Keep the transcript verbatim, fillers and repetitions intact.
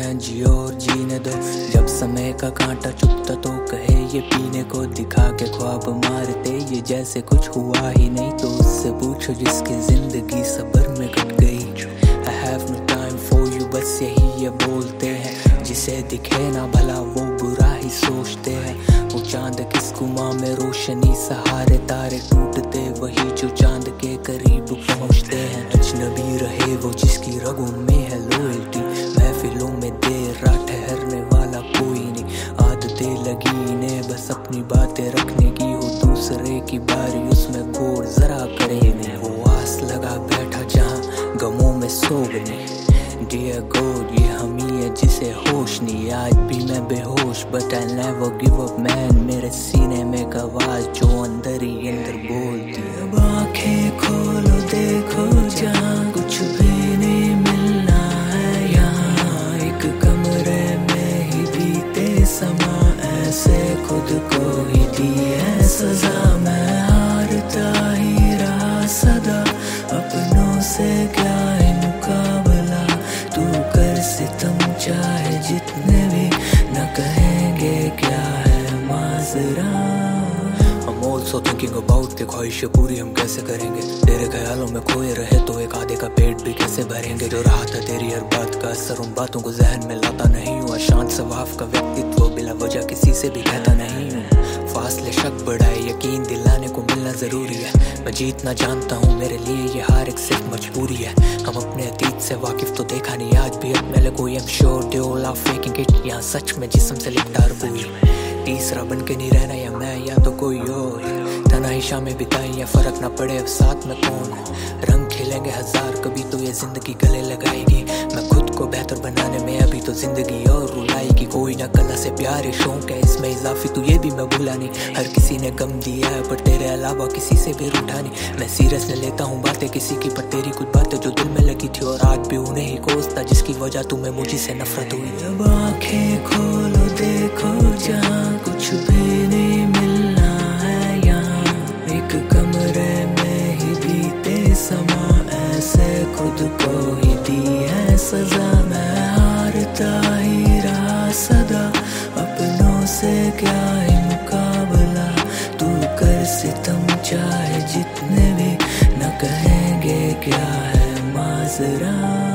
हैं जियो और जीने दो। जब समय का कांटा चुभता तो कहे ये पीने को, दिखा के ख्वाब मारते ये जैसे कुछ हुआ ही नहीं। तो उससे पूछो जिसकी जिंदगी सबर में कट गई। I have no time for you, बस यही ये बोलते हैं। जिसे दिखे ना भला वो बुरा ही सोचते हैं। वो चांद किस कुआं में रोशनी सहारे तारे टूटते, वही जो चांद के करीब पहुंचते हैं। अजनबी रहे वो जिसकी रगों में है लॉयल्टी, महफिलों में देर रात ठहरने वाला कोई नहीं। आदतें लगी इन्हें बस अपनी बातें रखने की, हो दूसरे की बारी उसमें गौर जरा करे नहीं। वो आस लगा बैठा जहाँ गमों में सोगने। Dear God, ये हमी है जिसे होश नहीं। आज भी मैं बेहोश but I'll never give up man। मेरे सीने में एक आवाज जो अंदर ही अंदर बोलती है। अब आँखें खोलो देखो जहाँ कुछ भी नहीं मिलना है यहाँ। एक कमरे में ही बीते समा, ऐसे खुद को ही दी है सजा। मैं हारता ही रहा सदा, अपनों से क्या ही मुकाबला। तू कर सितम चाहे जितने भी, न कहेंगे क्या है माजरा। I'm also thinking about के ख्वाहिशें पूरी हम कैसे करेंगे। तेरे ख्यालों में खोए रहे तो एक आधे का पेट भी कैसे भरेंगे। जो रहा था तेरी हर बात का असर, उन बातों को जहन में लाता नहीं हुआ। शांत स्वभाव का व्यक्तित्व बिला वजह किसी से भी कहता नहीं हूँ। फासले शक बढ़ाए यकीन दिलाने को मिलना जरूरी है। मैं जीतना जानता हूँ मेरे लिए ये हार एक सिर्फ मजबूरी है। हम अपने अतीत से वाकिफ तो देखा नहीं आज भी अब मेरे कोई। I'm sure they all are faking it, यहाँ सच में जिस्म से लिपटा हुई। तीसरा बन के नहीं रहना या मैं या तो कोई और। तन्हाई शामें बिताई या फर्क ना पड़े अब साथ में कौन। रंग खिलेंगे हजार कभी तो ये जिंदगी गले लगाएगी। मैं खुद को बेहतर बनाने में अभी तो जिंदगी और रुलाएगी। कोई ना कला से प्यार है शौक है इसमें इजाफी, तू ये भी मैं भूला नहीं। हर किसी ने गम दिया है पर तेरे अलावा किसी से भी रूठा नहीं। मैं सीरियस न लेता हूँ बातें किसी की, पर तेरी कुछ बातें जो दिल में लगी थी और आज भी उन्हें ही कोसता, जिसकी वजह तुम्हें मुझे से नफरत हुई। अब आँखें खोलो देखो जहाँ कुछ भी नहीं मिलना है यहाँ। एक कमरे में ही बीते समा, ऐसे खुद को ही दी है सजा। मैं हारता ही रहा सदा, अपनों से क्या ही मुकाबला। तू कर सितम चाहे जितने भी, न कहेंगे क्या है माजरा।